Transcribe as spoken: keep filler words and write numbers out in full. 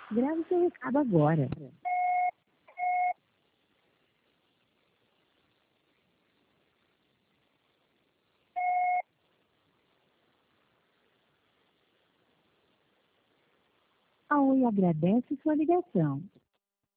Grave seu recado agora. A Oi agradece sua ligação.